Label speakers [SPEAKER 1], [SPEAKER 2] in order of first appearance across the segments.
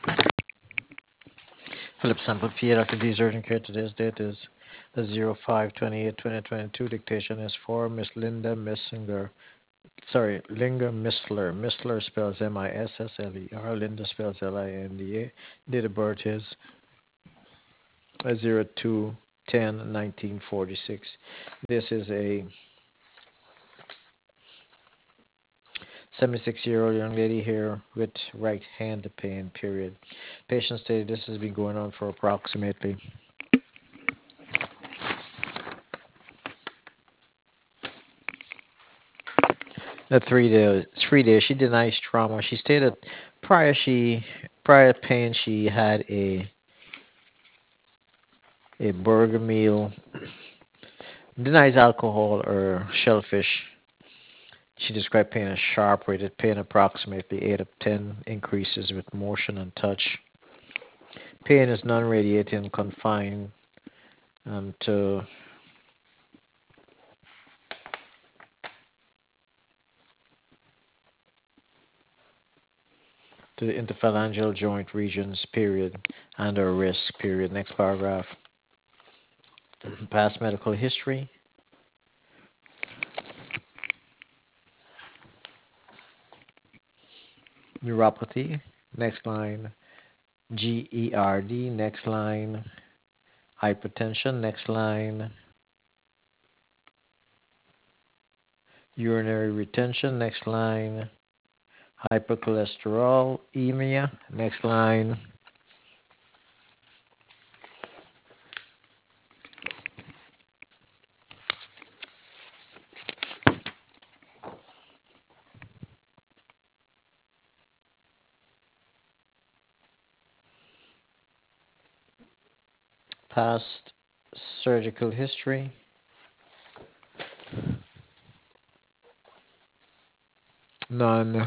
[SPEAKER 1] Philip Sample PA Dr. D's urgent care. Today's date is 05/28/2022. Dictation is for Miss Linda Missinger. Sorry, Linga Missler. Missler spells Missler. Linda spells Linda. Date of birth is 02/10/1946. This is a 76-year-old young lady here with right hand pain, period. Patient stated this has been going on for approximately 3 days. 3 days. She denies trauma. She stated prior she prior pain she had a burger meal. Denies alcohol or shellfish. She described pain as sharp, rated pain approximately 8 of 10, increases with motion and touch. Pain is non-radiating, confined to the interphalangeal joint regions, period, and or wrist, period. Next paragraph. Past medical history. Neuropathy. Next line. GERD. Next line. Hypertension. Next line. Urinary retention. Next line. Hypercholesterolemia. Next line. Past surgical history. None.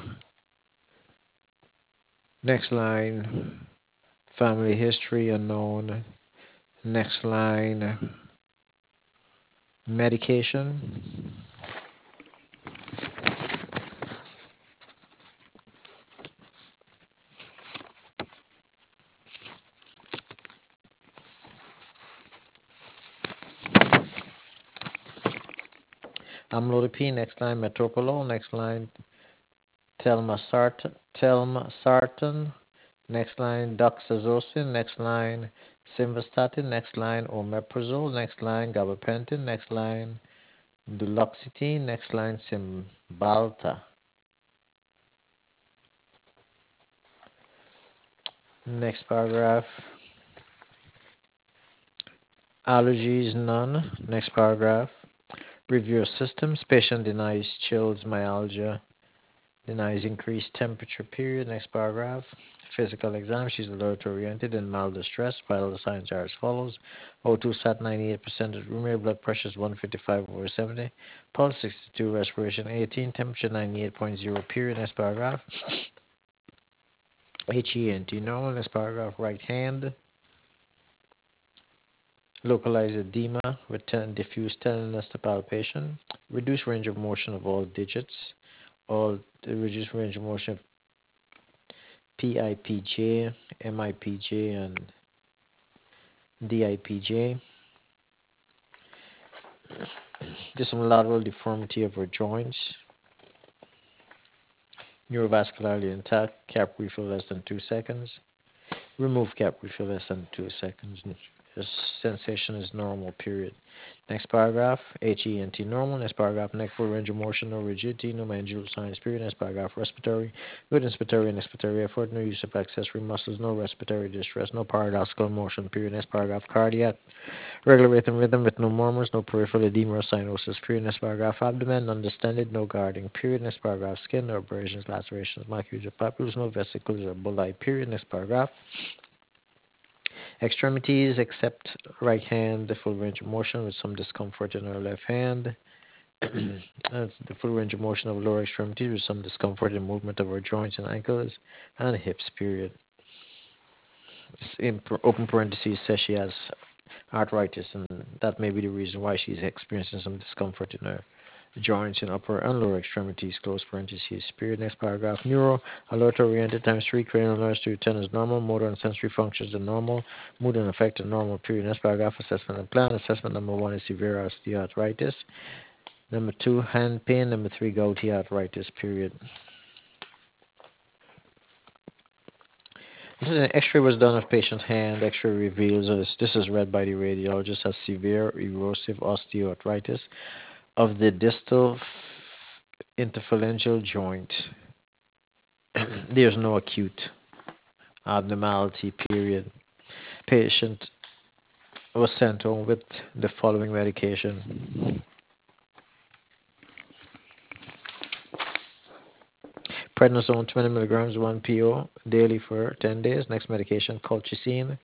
[SPEAKER 1] Next line. Family history unknown. Next line. Medication. Amlodipine. Next line. Metoprolol. Next line. Telmisartan. Next line. Doxazosin. Next line. Simvastatin. Next line. Omeprazole. Next line. Gabapentin. Next line. Duloxetine. Next line. Cymbalta. Next paragraph. Allergies, none. Next paragraph. Review of systems. Patient denies chills, myalgia, denies increased temperature, period. Next paragraph. Physical exam. She's alert oriented and mild distress. Vital signs are as follows. O2 sat 98%, room air blood pressure is 155/70. Pulse 62, respiration 18, temperature 98.0, period. Next paragraph. HENT normal. Next paragraph. Right hand. Localized edema with diffuse tenderness to palpation. Reduced range of motion of all digits. All the reduced range of motion of PIPJ, MIPJ, and DIPJ. There's some lateral deformity of her joints. Neurovascularly intact. Cap refill less than 2 seconds. Remove cap refill less than 2 seconds. Sensation is normal, period. Next paragraph, HENT normal. Next paragraph, neck full range of motion, no rigidity, no mandibular signs, period. Next paragraph, respiratory, good inspiratory and expiratory effort, no use of accessory muscles, no respiratory distress, no paradoxical motion, period. Next paragraph, cardiac, regular rhythm with no murmurs, no peripheral edema or cyanosis, period. Next paragraph, abdomen, undistended, no guarding, period. Next paragraph, skin, no abrasions, lacerations, macular papules, no vesicles or bullae, period. Next paragraph. Extremities except right hand, the full range of motion with some discomfort in our left hand. The full range of motion of lower extremities with some discomfort in movement of our joints and ankles and hips, period. In open parentheses says she has arthritis, and that may be the reason why she's experiencing some discomfort in her joints in upper and lower extremities, close parentheses, period. Next paragraph. Neuro, alert oriented times 3, cranial nerves to 10 is normal, motor and sensory functions are normal, mood and affect are normal, period. Next paragraph. Assessment and plan. Assessment number 1 is severe osteoarthritis. Number 2, hand pain. Number 3, gouty arthritis, period. An X-ray was done of patient's hand. X-ray reveals, this is read by the radiologist, has severe erosive osteoarthritis of the distal interphalangeal joint. There's no acute abnormality, period. Patient was sent home with the following medication: prednisone 20 milligrams 1 PO daily for 10 days. Next medication, colchicine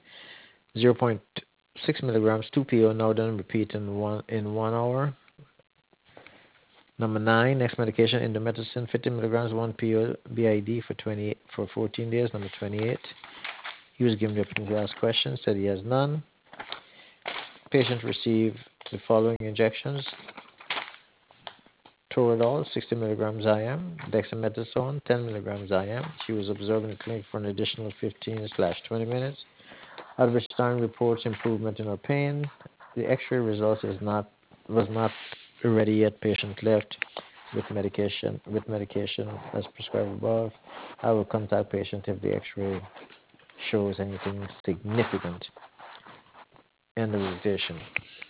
[SPEAKER 1] 0.6 milligrams 2 PO, now done repeat in 1 hour. Number 9, next medication, indomethacin 50 milligrams 1 PO BID for 14 days. Number 28, he was given the opportunity to ask questions, said he has none. Patient received the following injections: Toradol 60 milligrams IM, dexamethasone 10 milligrams IM. She was observed in the clinic for an additional 15/20 minutes, at which time reports improvement in her pain. The X-ray results was not ready yet. Patient left with medication as prescribed above. I will contact patient if the X-ray shows anything significant. End of invitation.